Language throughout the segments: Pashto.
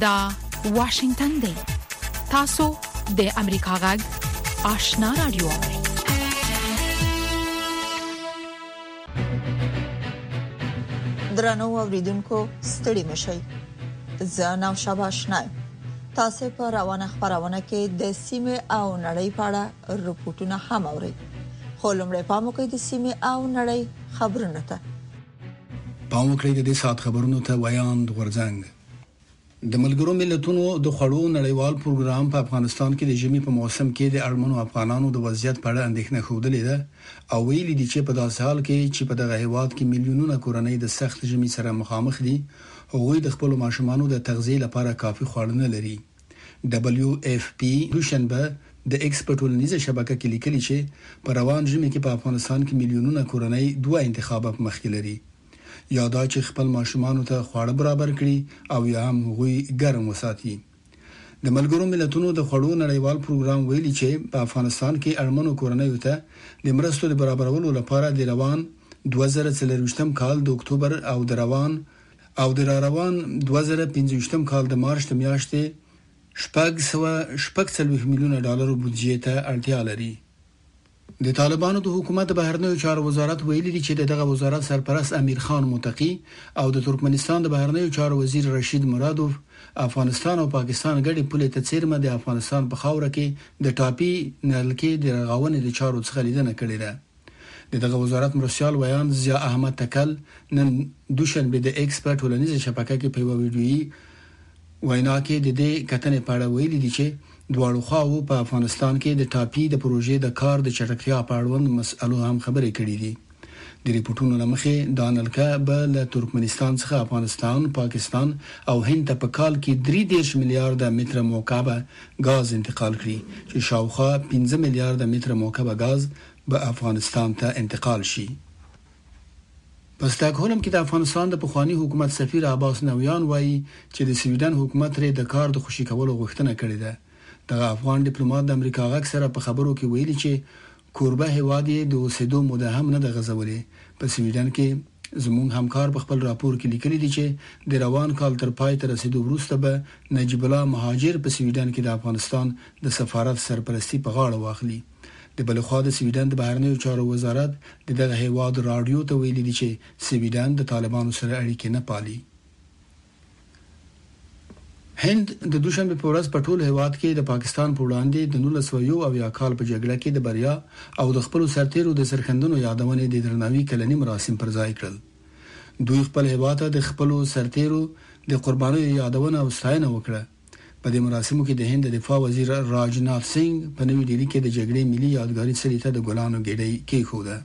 دا واشنگتن دی تاسو د امریکا غږ آشنا رادیو درنو اوریدونکو ستړي مشئ زه نو شاباشنای تاسو په روانه خبرونه کې د سیمه او نړۍ په اړه رپورټونه هم اورئ خو لمړی پام وکړئ د سیمه او نړۍ خبرونه ته پام وکړئ د سات خبرونو ته ویاند غورځنګ د ملګرو ملتونو د خړو نړیوال پروګرام په افغانستان کې د ژمي په موسم کې د اړمنو افغانانو د وضعیت په اړه اندېښنه خوده ده او ویلي دي چې په داسې حال کې چې په دغه هیواد کې میلیونونه کورنۍ د سخت ژمي سره مخامخ دي هغوی د خپل ماشومانو د تغذیه لپاره کافي خواړه نه لري WFP دوشنبه د ایکسپورټولنیزه شبکه کې لیکلي چې په روان ژمي کې په افغانستان کې میلیونونه کورنۍ دوه انتخابات مخکې لري یا دا چې خپل ماشومانو ته خواړه برابر کړي او یا هم غوي ګرم وساتي د ملګرو ملتونو د خړو نړیوال پروګرام ویلي چې په افغانستان کې اړمنو کورنیو ته د مرستو د برابرولو لپاره د روان 2023 کال د اکتوبر او د روان 2025 کال د مارچ میاشتې $640 میلیونه بودجې ته اړتیا لري د طالبانو د حکومت بهرنیو چارو وزارت ویلي دی چې دغه وزارت سرپرست امیر خان متقی او د ترکمنستان د بهرنیو چارو وزیر رشید مرادوف افغانستان او پاکستان ګډي پولې ته څیرمه د افغانستان په خاوره کې د ټاپي نلکې د رغونې د چارو څخه لیدنه کړې ده دغه وزارت مرسیال ویان ضیا احمد تکل نن دوشنبه د ایکسپرت ولنیزه شبکه کې په ویډیویي وینا کې د دې کتنې په اړه ویلي دی چې دواړو خواو په افغانستان کې د ټاپي د پروژې د کار د چټکتیا په اړه مسئلو هم خبرې کړې دي د ریپورتونو لمخې دانلکا بل ترکمنستان څخه افغانستان پاکستان او هند ته په کال کې 3 میلیارډ متر مکعب غاز انتقال کړي چې شاوخوا 15 میلیارډ متر مکعب غاز به افغانستان ته انتقال شي په استاکهولم کې د افغانستان د پخوانی حکومت سفیر عباس نویان وایي چې د سویډن حکومت لري د کار د خوشی کولو غوښتنه کړې ده دغه افغان ډیپلوماټ د امریکا غږ سره په خبرو کې ویلي چې کوربه هیواد د اوسېدو موده هم نه د غزولې په سویډن کې زموږ همکار په خپل راپور کې لیکلي دي چې د روان کال تر پای ته رسیدو وروسته به نجیب الله مهاجر په سویډن کې د افغانستان د سفارت سرپرستی په غاړه واخلي د بلخوا د سویډن د بهرنیو چارو وزارت دغه هیواد رادیو ته ویلي دي چې سویډن د طالبانو سره اړیکې نه پالي هند د دوشنبه په ورځ په ټول هیواد کې د پاکستان په وړاندې د 1901 کال په جګړه کې د بریا او د خپل سرتیرو د سرښندنو یادونه د درناوي کلنی مراسم پر ځای کړل دوی خپل هیواد ته د خپل سرتیرو د قربانۍ یادونه او ستاینه وکړه په دې مراسمو کې د هند د دفاع وزیر راجنات سنگ په نوې ډیلي کې د جګړې ملي یادګاري څلي ته د ګلانو ګډۍ کېښوده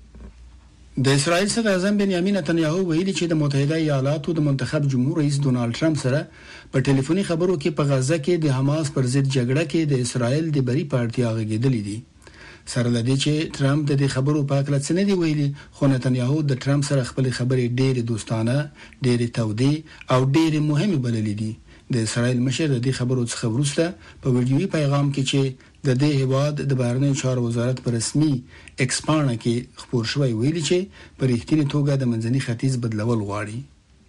د اسرائیل صدر اعظم بنیامین نتنیاهو ویلي چې د متحده ایالاتو د منتخب جمهور رئیس ډونالد ټرمپ سره په ټلیفوني خبرو کې په غزه کې د حماس پر ضد جګړه کې د اسرائیل د بری پارټیا غږیدلې دي سره لدې چې ټرمپ د دې خبرو په اړه څه نه دی ویلي خو نتنیاهو د ټرمپ سره خپل خبرې ډېرې دوستانه ډېرې تودې او ډېرې مهمه بللې دي د اسرائیل مشر د دې خبرو څخه وروسته په ویډیوي پیغام کې چې د دې هیواد د بهرنیو چارو وزارت پر رسمي ایکسپانه کې خبر شوی ویلي چې په ریښتینی توګه د منځني ختیځ بدلول غواړي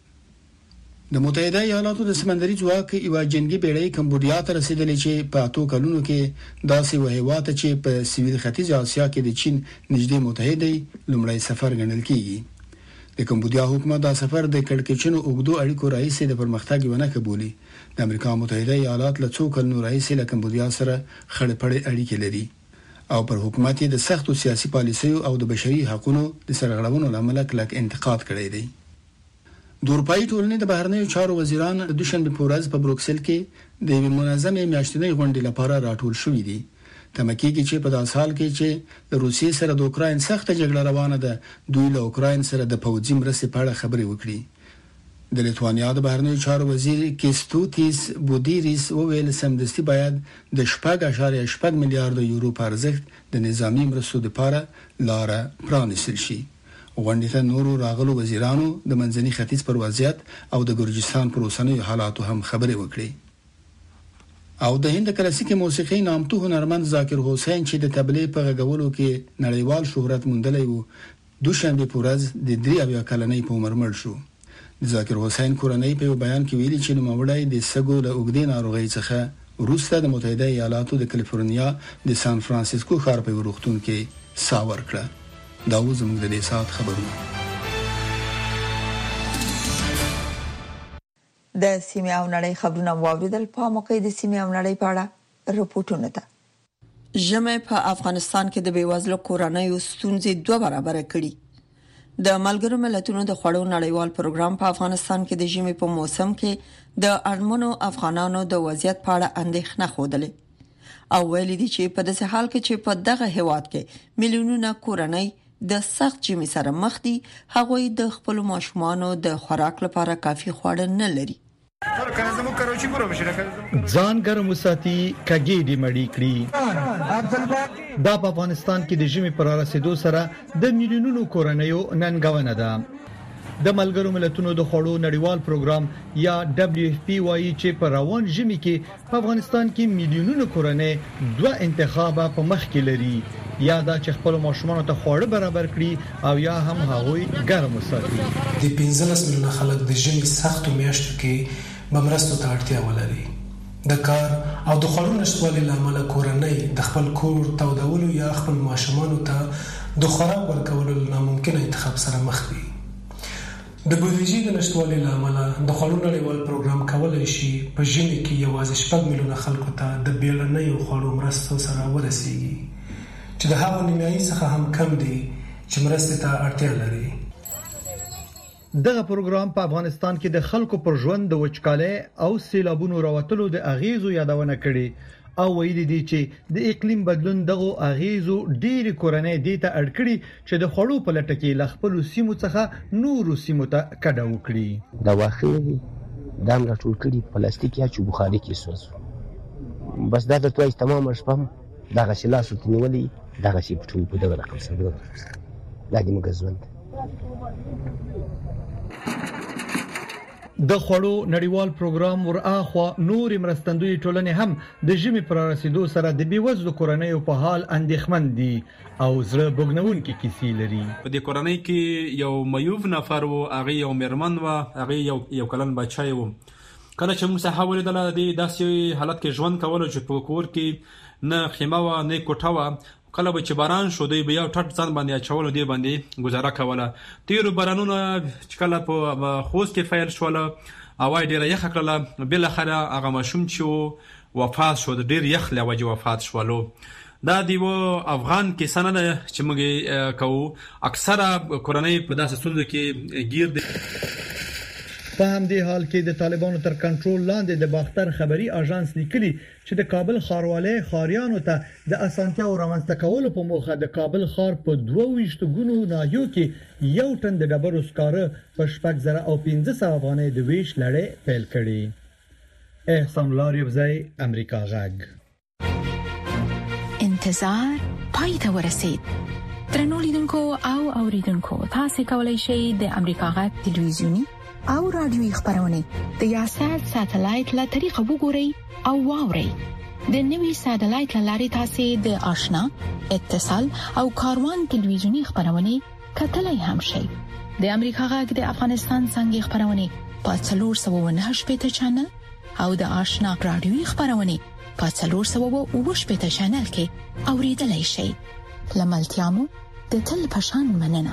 د متحده ایالاتو د سمندري ځواک یو جنگي بیړۍ کمبودیا ته رسیدلې چې په 8 کلونو کې داسې وهیوات چې په سویل ختیځ اسیا کې د چین نږدې متحده لومړی سفر ګڼل کیږي د کمبودیا حکومت دا سفر د کړکېچنو اوګدو اړیکو رئیس د پرمختګ ونه قبولي د امریکا متحده ایالات له څو کلونو رئیس له کمبودیا سره خړپړې اړیکې لري او پر حکومت د سختو سیاسي پالیسیو او د بشري حقوقو د سرغړونو لامل کلک انتقاد کړی دی د اروپאי ټولنې د بهرنیو چارو وزیران د دوشنبه په ورځ په بروکسل کې د منظمې میاشتنۍ غونډې لپاره راټول شوي دي تمکیږي چې په داس حال کې چې د روسیې سره د اوکراین سخت جګړه روانه ده دوی له اوکراین سره د پوځي مرستې په اړه خبرې وکړي د لیتوانیا د بهرنیو چارو وزیر کیستوتیس بودیریس وویل سمدستي باید د 8.8 میلیارډ یورو په ارزښت د نظامی مرستو لپاره لار پرانیستل شي غونډې ته نورو راغلو وزیرانو د منځني ختیځ پر وضعیت او د ګرجستان پر اوسنیو حالاتو هم خبرې وکړي او د هند کلاسیکي موسیقي نامتو هنرمند ذاکر حسین چې د تبلې په غږولو کې نړیوال شهرت موندلی وو دوشنبه په ورځ د 3 کلنۍ په عمر مړ شو ذاکر حسین کورنۍ په بیان کې ویلي چې نوموړی د سګو له اوږدې ناروغۍ څخه وروسته د متحده ایالاتو د کالیفورنیا د سان فرانسیسکو ښار په روغتون کې ساور کړه. دا زموږ د دې سات خبرونه. د سیمې او نړۍ خبرونه واوریدل. په موقع د سیمې او نړۍ په اړه رپورټونه ده. ژمي په افغانستان کې د بیوزلو کورنیو ستونزې 2 برابر کړي. د ملګرو ملتونو د خوړو نړیوال پروګرام په افغانستان کې د ژمي په موسم کې د اړمنو افغانانو د وضعیت په اړه اندېښنه خوده او ویلي دي چې په داسې حال کې چې په دغه هیواد کې میلیونونه کورنۍ د سخت ژمي سره مخ دي، هغوی د خپل ماشومانو د خوراک لپاره کافي خواړه نه لري. ځان ګرم وساتي، کګېډې مړې کړي. دا په افغانستان کې د ژمي پر رسیدو سره د میلیونونو کورنیو ننګونه ده. د ملګرو ملتونو د خوړو نړیوال پروګرام یا WFP وايي چې په روان ژمي کې په افغانستان کې میلیونونو کورنۍ 2 انتخابه په مخ کې لري، یا دا چې خپل ماشومانو ته خواړه برابر کړي او یا هم هغوی ګرم وساتي. د 15 میلیونه خلک د ژمي سختو میاشتو کې بمرستو ته اړتیا ولري. د کار او د خوړو نشټوالي لامل کورنۍ د خپل کور تودولو یا خپل ماشومانو ته د خوراک ورکولو ناممکن انتخاب سره مخ دي. د بودیجې د نشټوالي لامل د خوړو نړیوال پروګرام کولای شي په ژمي کې یوازې 6 میلیونه خلکو ته د بیړنیو خوړو مرستو سره ورسیږي، چې د هغو نیمایي څخه هم کم دي چې مرستې ته اړتیا لري. دغه پروګرام په افغانستان کې د خلکو پر ژوند د وچکالۍ او سیلابونو راوتلو د اغیزو یادونه کړې او ویلي دي چې د اقلیم بدلون دغه اغیزو ډېری کورنۍ دې ته اړ کړي چې د خوړو په لټه کې ل خپل سیمو څخه نورو سیمو ته کډه وکړي. دا واخلې دام راټول کړي پلاستیک یا چې بخاري کې سوځو، بس دا د توای تمام شپم دغه شلاسو تنولي دغه شی په ټول په دغه رقم سره دا د مګزوند. د خوړو نړیوال پروګرام ورآخوا نور مرستندوی ټولنې هم د ژمي پر رسیدو سره د بیوزلو کورنیو په حال اندېښمن دي او زړه بوګنونکي کیسې لري. په دې کورنۍ کې یو میوف نفر و، هغه یو میرمن و، هغه یو کلن بچی و. کله چې موږ صحه ولیدله د داسې حالت کې ژوند کولو چې په کور کې نه خیمه و نه کوټه و، کله به چې باران شو دی بیا ټټ ځان باندې اچول دی باندې گزاره کوله. تیرو بارانونو چې کله په خوست کې فایل شول او ډیره یخ کړله، بل اخر هغه ماشوم چې وفات شو، ډیر یخ له وجه وفات شولو. دا دیو افغان کې سننه چې موږ کوو اکثره کورنۍ په داسې ستونزو کې گیر دي. په همدې حال کې د طالبانو تر کنټرول لاندې د باختر خبري اژانس لیکلي چې د کابل ښاروالۍ ښاریانو ته د اسانتیاو رامنځته کولو په موخه د کابل ښار په 22 ګونو ناحیو کې 1 ټن د ډبرو سکاره په 1500 افغانۍ د ویش لړۍ پیل کړي. احسان لاریوزی، امریکا غږ. انتظار پای ته ورسید. درنو لیدونکو او اوریدونکو، تاسو کولی شئ د امریکا غږ ټلویزیونی او رادیوي خبرونه د یاشر ساتلایت له طریقو وګورئ او واورئ. د نوي ساتلایت لارې تاسو د آشنا، اتصال او کاروان ټلویزیونی خبرونه کتلای هم شئ. د امریکا غږ د افغانستان څنګه خبرونه په 498 چینل او د آشنا رادیوي خبرونه په 498 چینل کې اوریدلای شئ. لملتيامو د تل پشان مننه.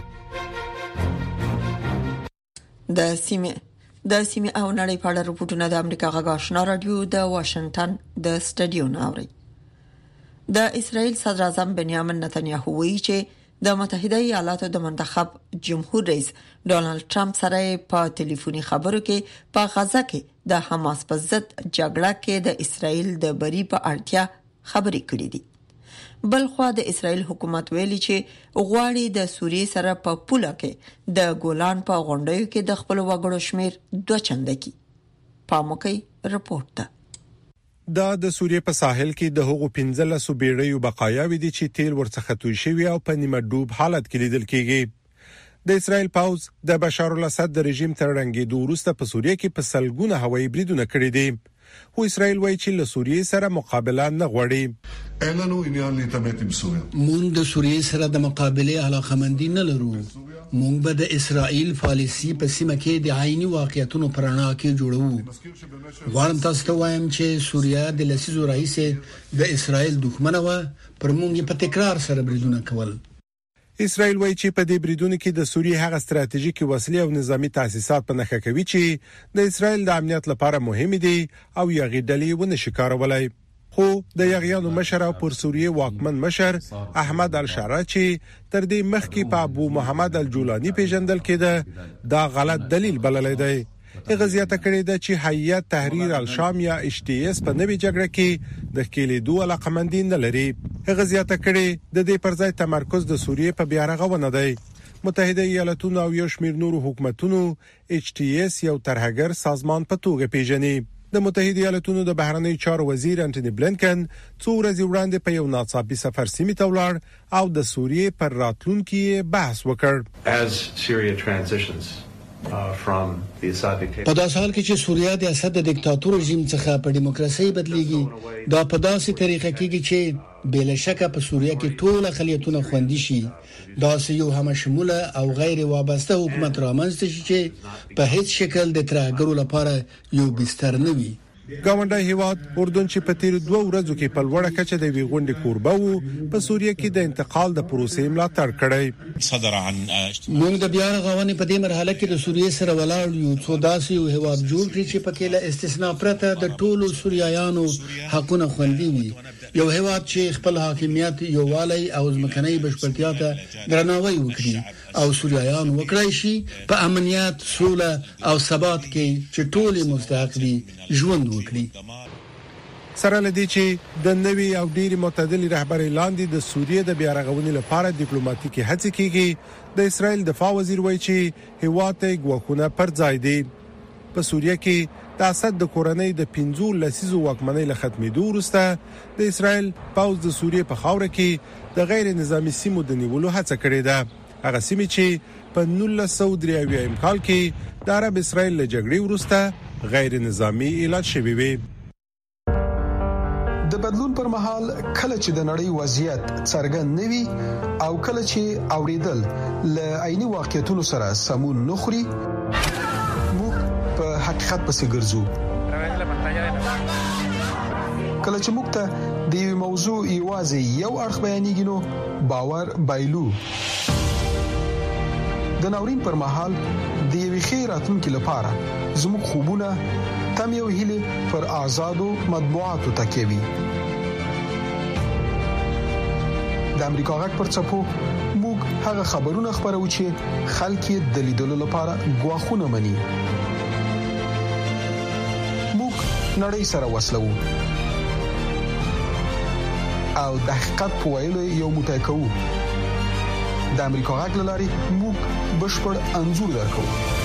د سیمې او نړۍ په اړه رپورټونه د امریکا غږ آشنا رادیو د واشنگټن د سټډیو ناوړي. د اسرائیل صدر اعظم بنیامین نتنیاهو وایي چې د متحده ایالاتو د منتخب جمهور رئیس ډونالد ټرمپ سره په ټلیفوني خبرو کې په غزا کې د حماس په ضد جګړه کې د اسرائیل د بری په اړتیا خبرې کړې دي. بلخوا د اسرائیل حکومت ویلي چې غواړي د سوریې سره په پوله کې د ګولان په غونډیو کې د خپل وګړو شمیر 2 چنده کی. پاموکي رپورټ ده. دا د سوریې په ساحل کې د هغو 15 بیړیو بقایاوي دي چې تیل ورڅخه توی شوی او په نیمه ډوب حالت کې لیدل کېږي. د اسرائیل پاوز د بشار الاسد د رژیم تر رنګېدو وروسته په سوریې کې په سلګونه هوایي بریدونه کړي دي. خو اسرائیل وایي چې له سوریې سره مقابله نه غواړي. مونږ د سوریې سره د مقابله علاقه مندي نه لرو. مونږ به د اسرائیل پالیسي په سیمه کې د عیني واقعیتونو پرانا کې جوړو. غواړم تاسو ته وایم چې سوریه د لسیزو رئیس د اسرائیل دښمنه و، پر مونږ په تکرار سره بریدونه کول. اسرائیل وایي چې په دې بریدونو کې د سوریې هغه ستراتیژیکي وسلې او نظامی تاسیسات په نښه کوي چې د اسرائیل د امنیت لپاره مهم دي او یغې ډلې ونه شکارولای. خو د یغیانو مشر او پر سوریه واکمن مشر احمد الشارع چې تر دې مخکې په ابو محمد الجولانی پیژندل کېده دا غلط دلیل بللی دی. هغه زیاته کړې ده چې هیئت تحریر الشام یا HTS په نوې جګړه کې د کېلېدو علاقمندي نه لري. هغه زیاته کړې د دې پر ځای تمرکز د سوریه په بیارغونه دی. متحده ایالاتونو او یو شمېر نورو حکومتونو HTS یو ترهګر سازمان په توګه پیژني. د متحده ایالاتونو د بهرنی چارو وزیر انټونی بلینکن څو ورځې وړاندې په یو ناڅاپي سفر سیمې ته ولاړ او د سوریې پر راتلونکي بحث وکړ. په داسې حال کې چې سوریه د اسد د دیکتاتور رژیم څخه په دیموکراسي بدلیږي، دا په داسې طریقه کېږي چې بلا شک په سوریه کې ټول اقلیتونه خوندي شي. دا یو همشموله او غیر وابسته حکومت رامنځته شي چې په هیڅ شکل د ترهګرو لپاره یو بستر نه وي. ګاونډي هیواد اردن چې په تیر 2 ورځو کې په لوړه کچه د ویغونډې کوربه وو په سوریه کې د انتقال د پروسې ملاتړ کړی. صدر عن موږ د بیا رغونې په دې مرحله کې د سوریې سره ولاړ یو څو داسې یو هیواد جوړ کړی چې پکې له استثناء پرته د ټولو سوریایانو حقونه خوندي وي. یو هیواد چې خپل حاکمیت یووالی او ځمکنۍ بشپړتیا ته درناوی وکړي او سوریایان وکړای شي په امنیت، سوله او ثبات کې چې ټول مستحق دي ژوند وکړي. سره لدی چې د نوي او ډېری معتدل رهبرۍ لاندې د سوریې د بیارغونې لپاره ډیپلوماټیکي هڅې کیږي. د اسرائیل دفاع وزیر وایي چې هیواد ته غوښونه پر ځای دي. په سوریه کې د اسد د کورنۍ د 15 لسیزو واکمنۍ له ختمېدو وروسته د اسرائیل پوځ د سوریې په خاوره کې د غیر نظامی سیمو د نیولو هڅه کړې ده. هغه سیمې چې په 1993 کال کې د عرب اسرائیل له جګړې وروسته غیر نظامی اعلان شوی وي. د بدلون پر مهال کله چې د نړۍ وضعیت څرګند نوي او کله چې اوریدل ل عیني واقعیتونو سره سمون نخري، موږ په حقیقت پسې ګرځو. کله چې موږ ته د یو موضوع یوازې یو اړخ بیانېږي نو باور بایلو. د ناورین پر مهال د یوې ښې راتلونکي لپاره زموږ خوبونه تم یو هیله پر آزادو مطبوعاتو تکیه وي. د امریکا غږ پر څپو موږ هغه خبرونه خبرو چې خلک یې د لیدلو لپاره غواخونه مني. موږ نړۍ سره وصلو او د حقیقت په ویلو یو متکو. د امریکا غږ لاري موږ بشپړ انزور درکو.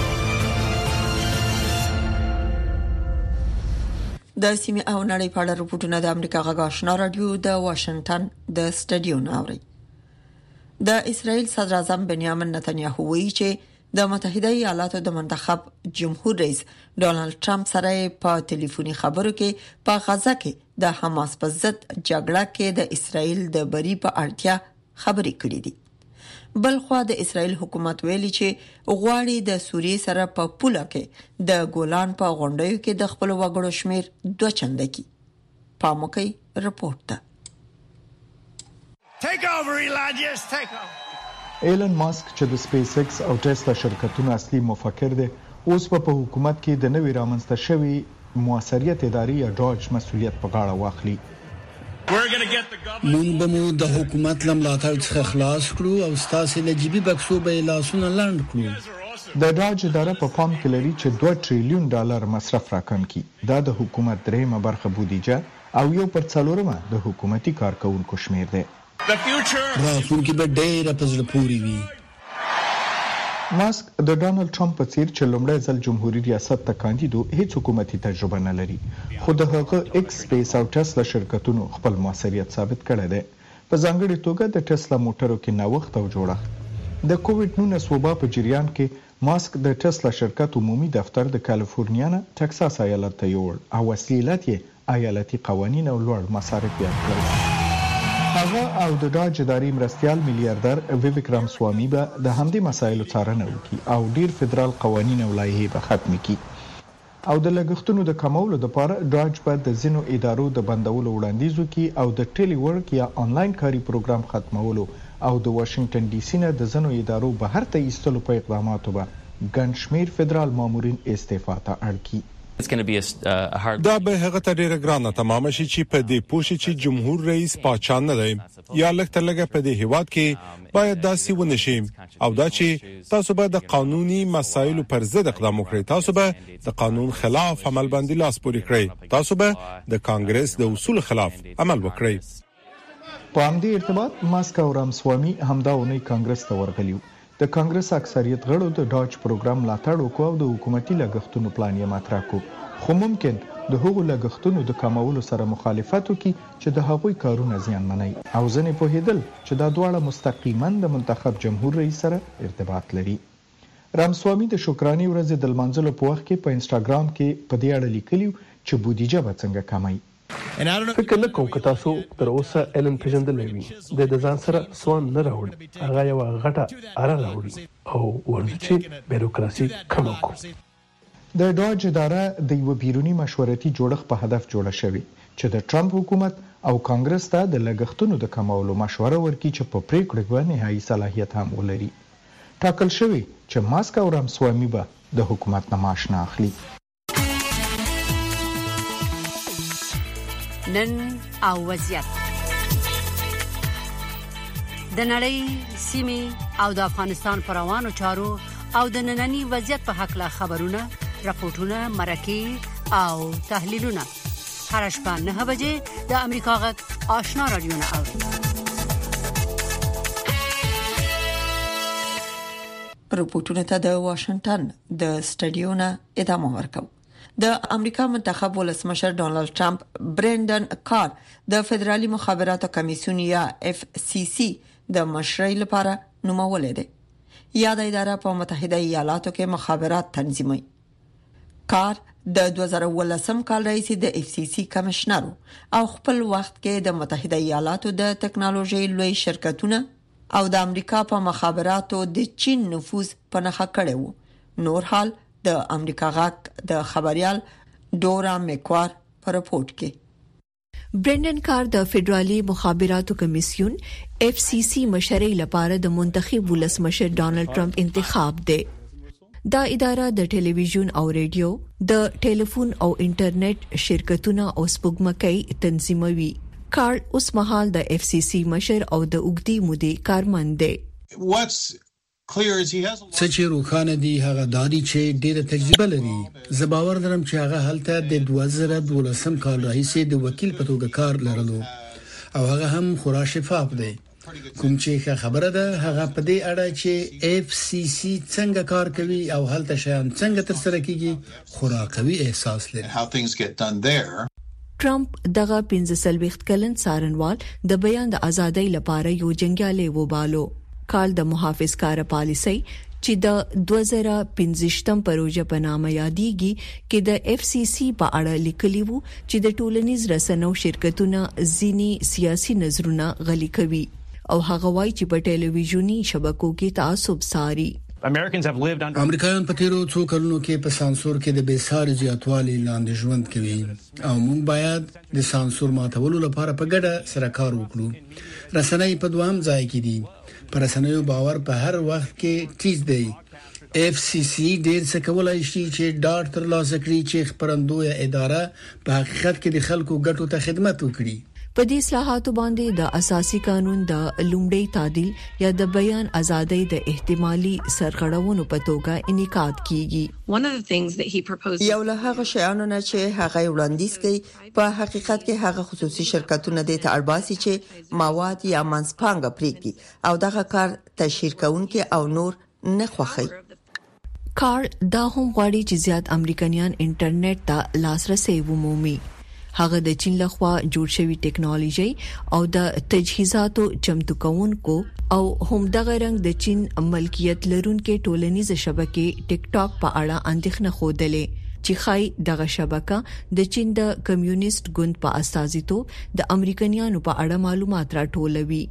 د سیمه او نړۍ په اړه راپورټونه د امریکا غږ آشنا رادیو د واشنگټن د سټډیو ناوړي. د اسرائیل صدر اعظم بنیامین نتنیاهو وایي چې د متحده ایالاتو د منتخب جمهور رئیس ډونالد ټرمپ سره په ټلیفوني خبرو کې په غزا کې د حماس په ضد جګړه کې د اسرائیل د بری په اړتیا خبرې کړې دي. بلخوا د اسرائیل حکومت ویلي چې غواړي د سوریې سره په پوله کې د ګولان په غونډیو کې د خپل وګړو شمیر 2 چنده کی. پاموکي رپورټ ده. ایلن ماسک چې د سپیس ایکس او ټسلا شرکتونو اصلي مفکر دی، اوس په حکومت کې د نوې رامنځته شوی موثریت اداري یا ډاج مسؤلیت په غاړه واخلي. مونږ به مو د حکومت لملاتړ څخه خلاص کړو او ستاسو لجبي بکسو به لاسونه لاند کړو. د ډاج اداره په پام کې لري چې 2 ټریلیون ډالر مصرف راکم کی. دا د حکومت دریمه برخه بودیجه او یو پر څلورمه د حکومتي کارکونکو شمیر دی. راتلونکي به ډېر په زړه پورې وي. ماسک د ډونالد ټرمپ په څیر چې لومړی ځل جمهوریت ریاست ته کاندیدو هیڅ حکومتي تجربه نه لري، خو د هغه ایکس سپیس او ټسلا شرکتونو خپل موثریت ثابت کړی دی. په ځانګړي توګه د ټسلا موټرو کې نوښت او جوړښت. د کووډ-19 وبا په جریان کې ماسک د ټسلا شرکت عمومي دفتر د کالیفورنیا نه ټکساس ایالت ته یوړ او وسیلت یې ایالتي قوانین او لوړ مصارف یاد کړل. هغه او د ډاج اداري مرستيال میلیارډر ویویک رامسوامي به د همدې مسایلو څارنه وکړي او ډیر فدرال قوانين او لایحې به ختم کړي او د لګښتونو د کمولو لپاره ډاج په د زینو ادارو د بندولو وړاندیز وکړي او د ټیلی ورک یا انلاین کاري پروګرام ختمولو او د واشنگټن ډي سي نه د زینو ادارو بهر ته ایستلو په اقداماتو به ګڼ شمیر فدرال مامورین استعفا ته اړ کړي. دا به هغه ته ډیره ګرانه تمام شي چې په دې پوښي چې جمهور رئیس پاچا نه دی یا لکه لګه په دې هیواد کې باید داسې ونشي او دا چې تاسو به د قانوني مسایلو پر ضد اقدام وکړئ، تاسو به د قانون خلاف عمل باندې لاس پورې کړئ، تاسو به د کانګرس د اصول خلاف عمل وکړئ. په همدې ارتباط ماسک او رامسوامي همدا ونی کانګرس ته ورغلیو. د کانګرس اکثریت غړو د ډاج پروګرام ملاتړ وکړ او د حکومتي لګښتونو پلان یې مطرح کړ، خو ممکن د هغو لګښتونو د کمولو سره مخالفت وکړي چې د هغوی کارونه زیانمنوي او ځنې پوهیدل چې دا دواړه مستقیما د منتخب جمهور رئیس سره ارتباط لري. رامسوامي د شکرانې ورځې د لمانځلو په وخت کې په انسټاګرام کې په دې اړه لیکلی چې بودیجه به څنګه کمای. فکر نه کوم که تاسو تر اوسه علم پیژندلې وي د ځان سره سوان نه راوړي، هغه یو غټه اره راوړي او ورته چې بیروکراسي کم وکړي. د ډاج اداره د یو بیرونی مشورتي جوړښت په هدف جوړه شوې چې د ټرمپ حکومت او کانګرس ته د لګښتونو د کمولو مشوره ورکړي چې په پریکړه باندې نهایي صلاحیت هم ولري. ټاکل شوی چې ماسک او رامسوامي به د حکومت نه معاش نه اخلي. نن او وضعیت د نړۍ سیمې او د افغانستان پر روانو چارو او د ننني وضعیت په حق لا خبرونه، راپورټونه، مرکې او تحلیلونه هر شپه 9 بجې د امریکا غږ آشنا رادیو نه اوري. رپورټونه ته د واشنگټن د سټډیو نه ادامه ورکوم. د امریکا منتخب ولسمشر ډونالد ټرمپ برندن کار د فدرالي مخابراتو کمیسیون یا FCC د مشرۍ لپاره نومولې ده. یاد اداره په متحده ایالاتو کې مخابرات تنظیموي. کار د 2018 کال رئیس د FCC کمشنر او خپل وخت کې د متحده ایالاتو د ټکنالوژي لوی شرکتونه او د امریکا په مخابراتو د چین نفوذ په نخښه کړی وو. نور حال د امریکا غږ د خبريال ډورا میکوار په رپورت کې برندن کار د فدرالي مخابراتو کمیسیون FCC مشرۍ لپاره د منتخب ولسمشر ډونالد ټرمپ انتخاب دی. دا اداره د ټلویزیون او ریډیو، د ټلیفون او انټرنیټ شرکتونه او سپوږمکۍ تنظیموي. کار اوس مهال د FCC مشر او د اوږدې مودې کارمند دی. چې روخانه دی هغه دادی چې ډیره تجربه لري. زه باور لرم چې هغه هلته د 2012 کال راهیسې د وکیل په توګه کار لرلو او هغه هم خورا شفاف دی. کوم چې خبره ده هغه په دې اړه چې FCC څنګه کار کوي او هلته شیان څنګه تر سره کیږي خورا قوي احساس لري. ټرمپ دغه 15 کلن څارنوال د بیان د ازادۍ لپاره یو جنګیالي وبالو. کال د محافظکار پالیسي چې د 2015 پروژه په نامه یادېږي کې د FCC په اړه لیکلی وو چې د ټولنیز رسنیو شرکتونه ځینی سیاسي نظرونه غلي کوي او هغه وایي چې په ټلویزیونی شبکو کې تعصب ساري. امریکایان په تیرو څو کلونو کې په سانسور کې د بیسار زیاتوالي لاندې ژوند کوي او موږ باید د سانسور ماتولو لپاره په ګډه سره کار وکړو. رسنۍ په دوام ځای کې دي. پر رسنیو باور په هر وخت کې چیز دی. FCC ډیر څه کولای شي چې ډاټ تر لاسه کړي چې خبرندوی اداره په حقیقت کې د خلکو ګټو ته خدمت وکړي. په دې اصلاحاتو باندې د اساسي قانون د لومړی تعدیل یا د بیان ازادۍ د احتمالي سرغړونو په توګه انعقاد کیږي. یو له هغه شیانو نه چې هغه وړاندیز کوي په حقیقت کې هغه خصوصي شرکتونه د تعرباسي چې مواد یا منځپانګه پریږدي او دغه کار تشهیر کوونکي او نور نه خوښي. کار دا هم غواړي چې زیات امریکایان انټرنیټ ته لاسرسي ومومي. هغه د چین لخوا جوړ شوی ټکنالوژي او د تجهیزاتو چمتو کوونکو او هم دغه رنګ د چین ملکیت لرونکو ټولنیز شبکې ټیک ټاک په اړه اندېښنه خوده. چې خای دغه شبکه د چین د کمیونست ګوند په استازیتوب د امریکایانو په اړه معلومات راټولوي.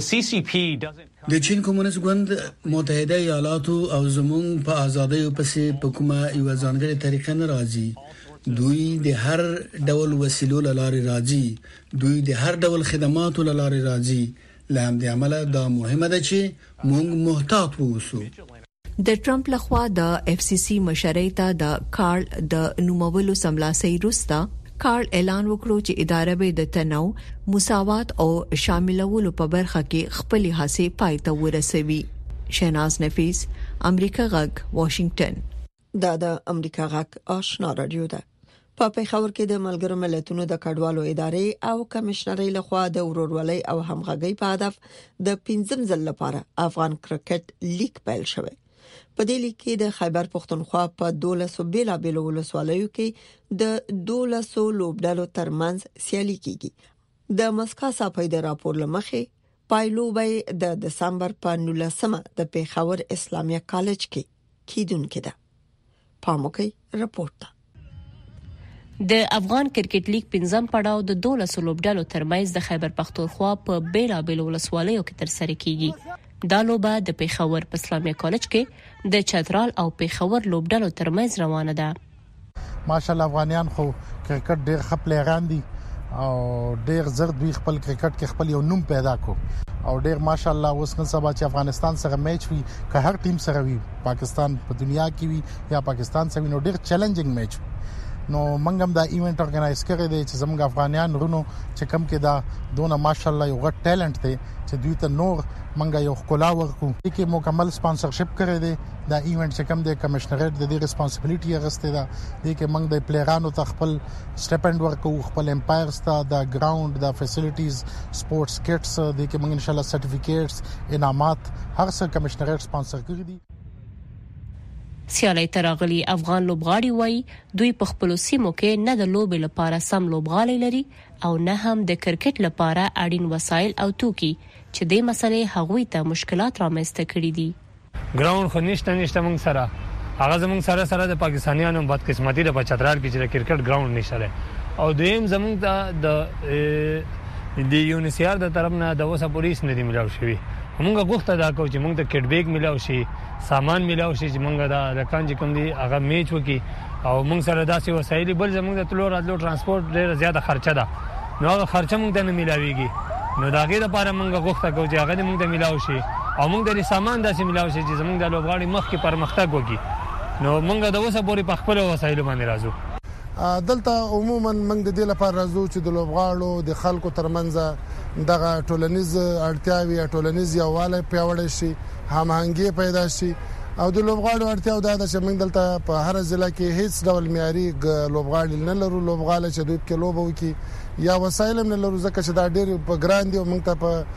د چین کمیونست ګوند متحده ایالاتو او زموږ په ازادۍ پسې په کومه یو ځانګړې طریقه نه راځي. دوی د هر ډول وسیلو لارې راځي، دوی د هر ډول خدماتو لارې راځي. لام د عمله دا مهمه ده چې موږ محتاط ووسو. د ټرمپ لخوا د اف سی سی مشرۍ ته د کارل د نومولو سملاسي روستا کارل اعلان وکړو چې اداره به د تنوع، مساوات او شاملولو په برخه کې خپل هڅې پای ته ورسوي. شهناز نفیس، امریکا غږ، واشنگټن. دا د امریکا غږ آشنا رادیو ده. په پیښور کې د ملګرو ملتونو د کډوالو ادارې او کمشنرۍ لخوا د ورورولۍ او همغږۍ په هدف د 15 ځل لپاره افغان کرکټ لیګ پیل شوی. په دې لیګ کې د خیبر پختونخوا په 12 بیلابېلو ولسوالیو کې د 12 لوبډالو ترمنځ سیالي کیږي. د مسکا صافۍ د راپور لمخې پایلوبې د دسمبر په 19مه د پیښور اسلامیه کالج کې کیدونکې ده. پاموکي رپورټ. د افغان کرکټ لیګ 15م پړاو د 12 لوبډالو ترمنځ د خیبر پختونخوا په بیلابېلو ولسوالیو کې ترسره کیږي. دا لوبه د پیښور په اسلامیه کالج کې د چترال او پیښور لوبډالو ترمنځ روانه ده. ماشاءالله افغانان خو کرکټ ډېر خپل غان دي او ډېر زړه دوی خپل کرکټ کې خپل یو نوم پیدا کو او ډېر ماشاءالله اوس نن سبا چې افغانستان سره میچ وي که هر ټیم سره وي، پاکستان په دنیا کې وي یا پاکستان سره وي، نو ډېر چیلنجینګ میچ. نو منګم دا ایونت ارګنایز کړی دی چې زموږ افغانان رونو چې کم کې دا دونه ماشاءالله یو غټ ټیلنټ دی چې دوی ته نور منګه یو خلا ورکو کې مکمل سپانسرشپ کړی دی. دا ایونت چې کم دی کمشنریټ د دې ریسپانسیبিলিټي اغسته ده د کې منګ د پلیرانو ته خپل سټیپند ورکو، خپل امپایرز ته د ګراوند د فیسیلیټیز، سپورتس کټس، د کې منګ ان شاء الله سرټیفیکیټس، انعامات هر څه کمشنریټ سپانسر کړی دي. سیالي ترغلي افغان لوبغاړي وای دوی په خپل سیمو کې نه د لوبې لپاره سم لوبغاړي لري او نه هم د کرکټ لپاره اړین وسایل او توکي چې د مسلې هغوی ته مشکلات رامنځته کړي دي. ګراوند خو نشته موږ سره، هغه زموږ سره د پاکستانیانو بدقسمتي د چترال کې چې کرکټ ګراوند نشته او دویم زموږ د یونیسیار د طرف نه د وسه پولیس نه دی ملاو شوی. موږ غوښته دا کوو چې موږ ته کټ بیگ ملاو شي، سامان ملاو شي چې موږ دا رکان چې کوم دی هغه میچ وکي او موږ سره داسې وسایل بل زموږ د تلو راتلو ترانسپورت ډېر زیاته خرچه ده، نو هغه خرچه موږ ته نه ملاويږي. نو دا غي لپاره موږ غوښته کوو چې هغه موږ ته ملاو شي او موږ د سامان داسې ملاو شي چې زموږ د لوبغاړي مخ کې پرمختګ وکړي. نو موږ د وسه پوری په خپل وسایل باندې راځو. دلته عموما موږ د دې لپاره راځو چې د لوبغاړو د خلکو ترمنځ دغه ټولنیز اړتیاوي یا ټولنیز یووالی پیاوړی شي، هماهنګي پیدا شي او د لوبغاړو اړتیاو دا ده چې موږ دلته په هر ضلع کې هیڅ ډول معیاري لوبغاړي نه لرو، لوبغاړي چې دوی کې لوب وکي یا وسایل نه لرو ځکه چې دا ډېر په ګران دي او موږ ته په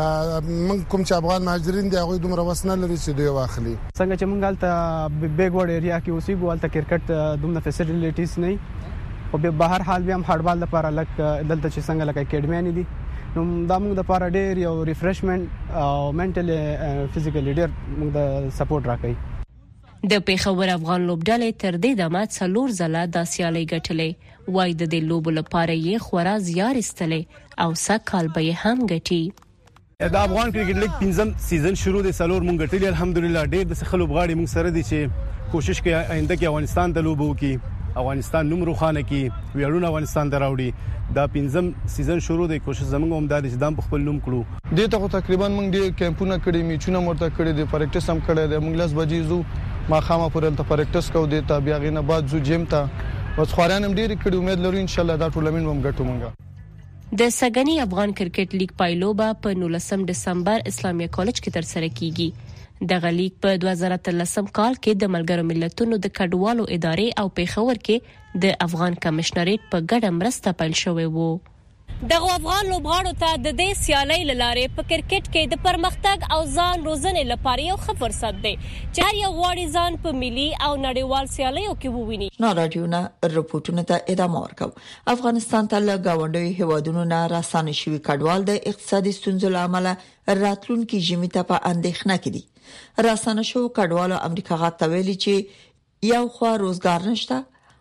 موږ کوم چې افغان مهاجرین دي هغه دومره وسنه لري چې دوی واخلي. څنګه چې موږ الته بیګوړ ایریا کې اوسېږو، الته کرکټ دومره فیسیلیټیز نه او به هر حال بیا هم هډبال لپاره لک دلته چې څنګه لکه اکیډمي دي، نو دا موږ د لپاره ډېر یو ریفریشمنت او منټلی فزیکلی ډېر موږ د سپورټ راکړي. د پیښور افغان لوبډلې تر دې دمه 4 ځله د سیالي ګټلې وای د دې لوب لپاره یې خورا زیار استلې او سکهال به هم ګټي. د افغان کرکټ لیګ 15م سیزن شروع دي، سلور مونږ ګټلې الحمدلله. ډېر د خلوب غاړي مونږ سره دي چې کوشش کوي آینده کې افغانستان ته لوبو کې افغانستان نوم روخانه کې ویاړونه افغانستان دراوړي. دا 15م سیزن شروع دی، کوشش زموږ هم دا چې دام په خپل نوم کړو. دې ته تقریبا موږ ډېر کیمپونه کړی، میچونه مرته کړی دي، پریکټس هم کړی دی. موږ لاس بجې زو ما خامہ پرل ته پریکټس کو دي ته بیا غینه بعد زو جیم ته وڅخواران هم ډېر کړي. امید لرو ان شاء الله دا ټورنمنت هم ګټو مونږه. د سګنی افغان کرکټ لیګ پایلوبه په 19 دسمبر اسلامیه کالج کې ترسره کیږي. د لیګ په 2013 کال کې د ملګرو ملتونو د کډوالو ادارې او پیښور کې د افغان کمشنریټ په ګډه مرسته پیل شوې وو. دغه افغان لوبغاړو ته د دې سیالۍ لاره په کرکټ کې د پرمختګ او ځان روزنې لپاره یو ښه فرصت دی چې هر یو غواړي ځان په ملي او نړیوال سیالیو کې وویني. نو راډیونا رپورټونه ته ادامه ورکو. افغانستان ته له گاونډي هیوادونو نه راسانه شوی کډوال د اقتصادي ستونزو لامل راتلونکي ژمي ته په اندېښنه کې دي. راسانه شو کډوالو امریکا غاټ ویلي چې یو خو روزګار نشته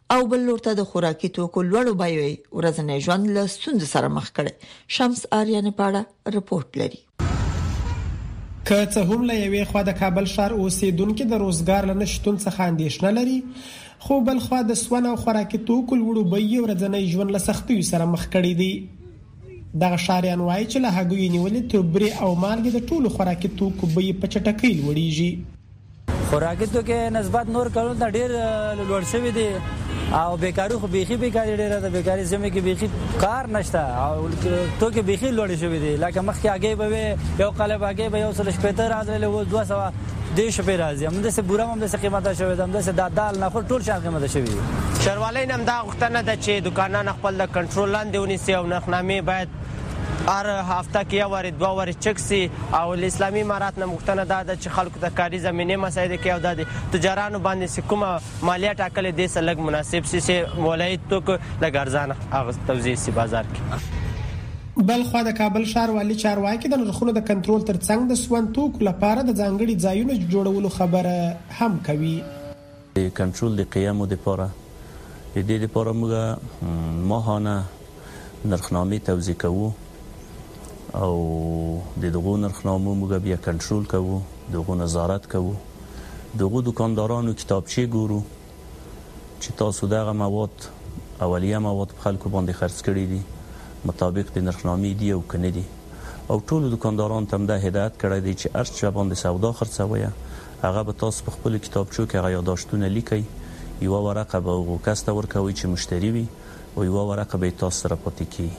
او بل لور ته د خوراکي توکو لوړو بیې ورځنی ژوند له ستونزو سره مخ کړي. شمس آریان پاړه رپورت لري. که څه هم له یوې خوا د کابل ښار اوسیدونکو د روزګار له نشټون څخه اندېښنه لري، خو بل خوا د سون او خوراکي توکو لوړو بیې ورځنی ژوند له سختیو سره مخ کړي دي. دغه ښاریان وایي چې له هګیو نیولې توبرې او مالګې د ټولو خوراکي توکو بیې په چټکۍ لوړېږي. خوراکي توکو نسبت نور کارونو ته ډېر لوړ شوي دي او بیکاري خو بیخي بیکاري ډېره ده. بیکاري زموږ کې بیخي کار نشته او توکي بیخي لوړې شوي دي. لکه مخکې هګۍ به وي یو قالب هګۍ به 160 راځلې اوس 200 دیش په راځي. همداسې بوره هم همداسې قیمته شوې ده، همداسې د دال نه خو ټول شان قیمته شوي دي. ښاروالۍ نه هم دا غوښتنه ده چې دکانان خپل د کنټرول لاندې ونیسي او نرخنامې باید هر هفته کې یو واري دوه واري چک سي. او اسلامي امارات نه غوښتنه ده چې خلکو ته کاري زمینه مساعده کوي او د تجارانو باندې کومه مالیه ټاکل دي سلګ مناسب سي ولایت توک د ګرځان هغه توزیع سي بازار کې. بل خو د کابل ښار والی چارواکي د نرخونو د کنټرول ترڅنګ د سون توکو لپاره د ځانګړي ځایونو جوړولو خبره هم کوي. د کنټرول د قیامو لپاره د دې لپاره موږ ماهانه نرخنامې توزیع کوو او دغه نرخنامو موږ بیا کنټرول کوو، دغه نظارت کوو، دغه دکاندارانو کتابچې ګورو چې تاسو دغه مواد اولیه مواد په خلکو باندې خرڅ کړي دي مطابق د نرخنامې دی او کنه دي. او ټول دکانداران ته د هدایت کړی دی چې ارچ باندې سودا خرڅوي هغه به تاسو په خپل کتابچو کې هغه یاداشتونه لیکي، یو ورقه به وګورئ ورکوي چې مشتری وي او یو ورقه به تاسو سره پاتې کی.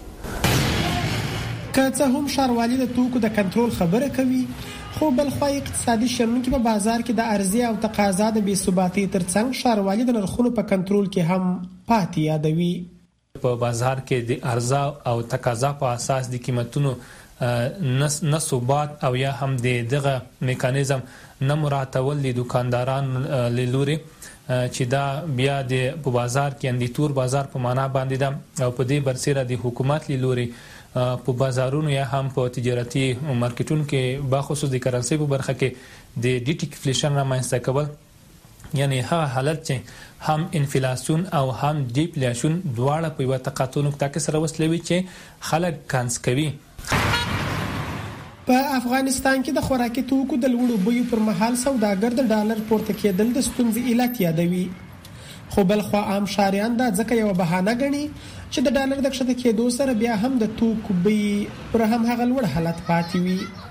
که څه هم ښاروالي د توکو د کنټرول خبره کوي، خو بل خو اقتصادي شرونکي په بازار کې د عرضه او تقاضا د بې ثباتۍ ترڅنګ ښاروالي د نرخونو په کنټرول کې هم پاتې یادوي. په بازار کې د عرضه او تقاضا په اساس د قیمتونو نه ثبات او یا هم دغه میکانیزم نه مراعاتول د دکاندارانو لوري چې دا بیا د په بازار کې اندیتور بازار په معنا باندې ده او په دې برسره د حکومت لوري په بازارونو یا هم په تجارتي مارکیټونو کې بخصوص د کرنسي په برخه کې د ډیټیفلیشن رامنځته کول، یعنی هغه حالت چې هم انفلیشن او هم ډیفلیشن دواړه په یو تقاطع نقطه کې سره وصلوي چې خلک کانس کوي. په افغانستان کې د خوراکي توکو د لوړو بیو پر مهال سوداګر د ډالر پورته کېدل د ستونزې علت یادوي، خو بل خو عام شاریان دا ځکه یو بهانه غني چې د ډالر د کښته کېدو سره بیا هم د توکو بیې پر هم هغه لوړ حالت پاتې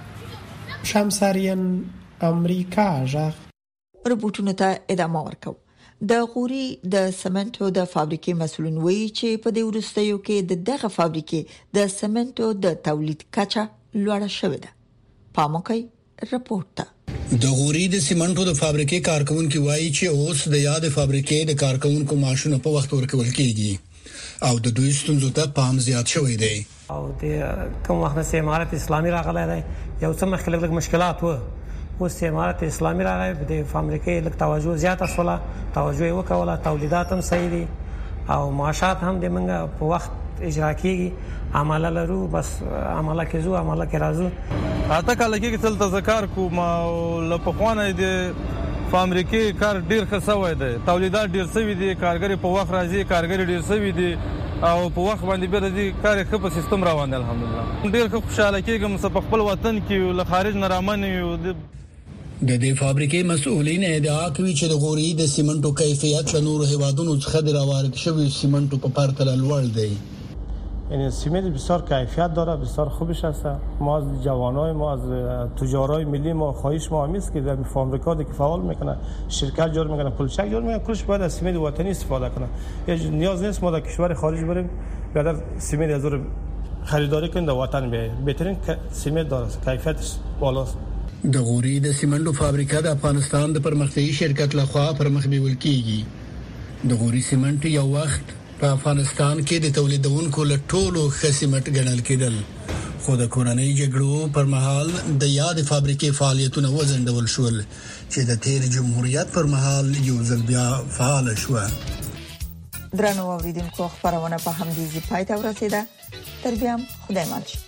وي. شمساریان امریکا ژغ رپورټونه ته ادامه ورکو. د غوري د سمنټو د فابریکې مسولین وایي چې په دې وروستیو کې دغه فابریکې د سمنټو د تولید کچه لوړه شوې ده. پاموکي رپورټ ته د غوري د سیمنټو د فابریکې کارکونکو وایي چې اوس د یاد فابریکې د کارکونکو معاشونه په وخت ورکول کیږي او د دوی ستونزو ته پام زیات شوی دی. او د کوم وخت چې امارت اسلامي راغلی دی یو څه مخکې مشکلات و، اوس امارت اسلامي راغی د فابریکې لږ توجه زیاته شوله، توجه وکوله، تولیدات هم صحیح دي او معاشات هم د منګه په وخت اجرا کیږي. عمله لرو بس عمله کېزو عمله کې راځو اته کال کې تل تذکر کوم لپخوانه د فابریکې کار ډیر ښه شوی دی، تولیدات ډیر شوي دي، کارګر په وخت راځي، کارګر ډیر شوي دي او په وخت باندې به د کار ښه په سیستم روان دی. الحمدلله ډیر ښه خوشاله کېږم چې په خپل وطن کې له خارج نه رامنې یو. د دې فابریکې مسؤلین ادعا کوي چې د غوري د سیمنټو کیفیت له نورو هیوادونو څخه د راوارد شوی سیمنټو په پرتله لوړ دی. یعنی سیمنت بسیار کیفیت داره، بسیار خوبش است. ما از جوانای ما از تجارای ملی ما خواهش ما همیست که در فابریکا که فعال میکنه شرکت جور میکنه پولچک جور میکنه کلش باید از سیمنت وطنی استفاده کنه. نیاز نیست ما در کشور خارج بریم بعد سیمنت از خریداری کنیم در وطن بیاییم. بهترین سیمنت داره، کیفیتش بالاست. د غوري د سیمنټو فابریکه د افغانستان د پرمختیايي شرکت لخوا پرمخ بیول کیږي. د غوري سیمنټ یو وخت په افغانستان کې د تولیدونکو له ټولو ښه سیمنټ ګڼل کېدل، خو د کورنۍ جګړو پر مهال د یاد فابریکې فعالیتونه وځنډول شول چې د تیر جمهوریت پر مهال یو ځل بیا فعال شو. درنو اوریدونکو خبرونه په همدې ځای پای ته ورسیده. تر بیا خدای مل.